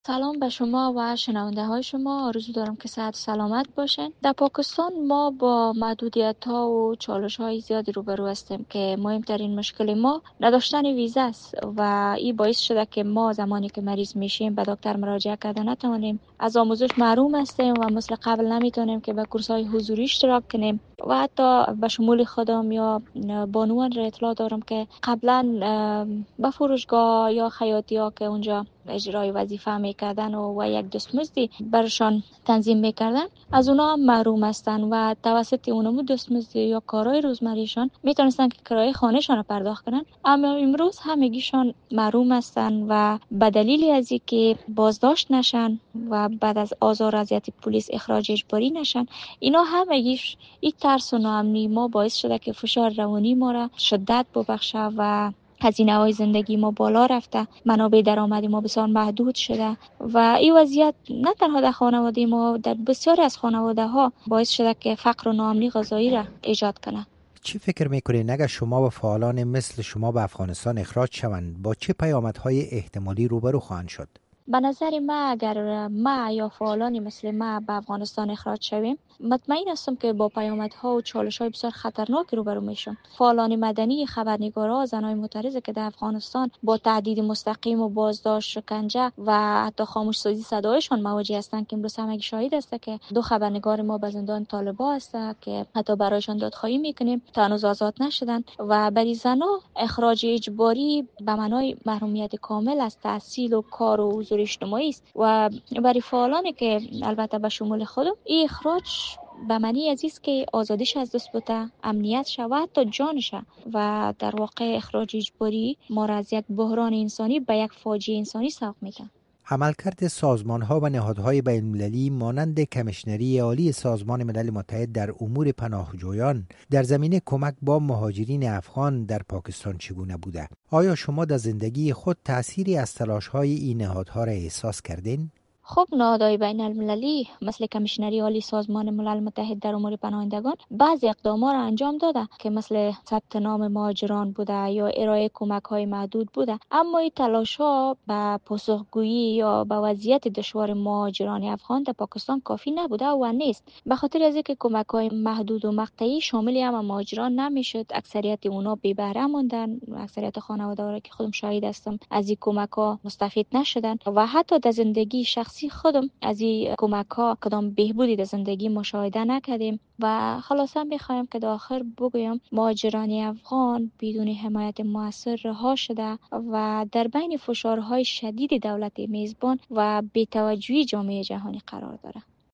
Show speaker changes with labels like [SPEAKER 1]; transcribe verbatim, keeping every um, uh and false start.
[SPEAKER 1] سلام به شما و شنونده های شما. آرزو دارم که صحت و سلامت باشین. در پاکستان ما با محدودیت ها و چالش های زیادی روبرو هستیم که مهمترین مشکل ما نداشتن ویزا است و این باعث شده که ما زمانی که مریض میشیم به دکتر مراجعه کردن نتوانیم. از آموزش محروم هستیم و مثل قبل نمیتونیم که به کورس های حضوری اشتراک کنیم و حتی به شمول خودم یا بانوان را اطلاع دارم که قبلا به فروشگاه یا خیاطی ها که اونجا اجرای وظیفه میکردن و, و یک دستمزدی برشان تنظیم میکردن از اونا هم محروم هستن و توسط اونمو دستمزدی یا کارهای روزمریشان میتونستن که کرایه خانهشان رو پرداخت کنن، اما امروز همگیشان محروم هستن و به دلیل از اینکه بازداشت نشن و بعد از آزار اذیت پلیس اخراج اجباری نشن، اینا همگیش این ترس و ناامنی ما باعث شده که فشار روانی ما را شدت ببخشه و هزینه های زندگی ما بالا رفته، منابع درآمدی ما بسیار محدود شده و این وضعیت نه تنها در خانواده ما، در بسیاری از خانواده ها باعث شده که فقر و ناامنی غذایی را ایجاد کنه.
[SPEAKER 2] چی فکر میکنین اگر شما و فعالان مثل شما به افغانستان اخراج شوند با چه پیامدهای احتمالی روبرو خواهند شد؟
[SPEAKER 1] به نظر ما اگر ما یا فعالانی مثل ما به افغانستان اخراج شویم، مطمئن هستم که با پیامدها و چالش‌های بسیار خطرناکی روبرو میشم. فعالان مدنی، خبرنگارا، زنای معترض که در افغانستان با تهدید مستقیم و بازداشت، شکنجه و حتی خاموش‌سازی صدایشان مواجه هستند که امروز همگی شاهد است که دو خبرنگار ما به زندان طالبا هستند که حتی برایشان دادخواهی میکنیم تا هنوز آزاد نشدن و برای زنها اخراج اجباری به معنای محرومیت کامل از تحصیل و کار و حضور اجتماعی است و برای فعالانی که البته به شمول خودم این اخراج به معنی از است که آزادیش از دست بوده، امنیت شود تا جانشه و در واقع اخراج اجباری ما را از یک بحران انسانی به یک فاجعه انسانی سوق میکنه.
[SPEAKER 2] عملکرد سازمان‌ها و نهادهای بین‌المللی مانند کمیشنری عالی سازمان ملل متحد در امور پناهجویان در زمینه کمک با مهاجرین افغان در پاکستان چگونه بوده؟ آیا شما در زندگی خود تأثیری از تلاش‌های این نهادها را احساس کردین؟
[SPEAKER 1] خب نهادهای بین المللی مثل کمیشنری عالی سازمان ملل متحد در امور پناهندگان بعضی اقدامات را انجام داده که مثل ثبت نام مهاجران بوده یا ارائه کمک های محدود بوده، اما این تلاش ها به پاسخگویی یا به وضعیت دشوار مهاجران افغان در پاکستان کافی نبوده و نیست، به خاطر از اینکه کمک های محدود و مقطعی شامل هم مهاجران نمیشد. اکثریت اونا بی بهره ماندن، اکثریت خانواده ها که خودم شاهد هستم از این کمک ها مستفید نشدن و حتی در زندگی شخصی خودم از این کمک ها کدام بهبودی در زندگی مشاهده نکردیم و خلاصا میخوایم که در آخر بگویم مهاجران افغان بدون حمایت موثر رها شده و در بین فشارهای شدید دولت میزبان و بی‌توجهی جامعه جهانی قرار داره.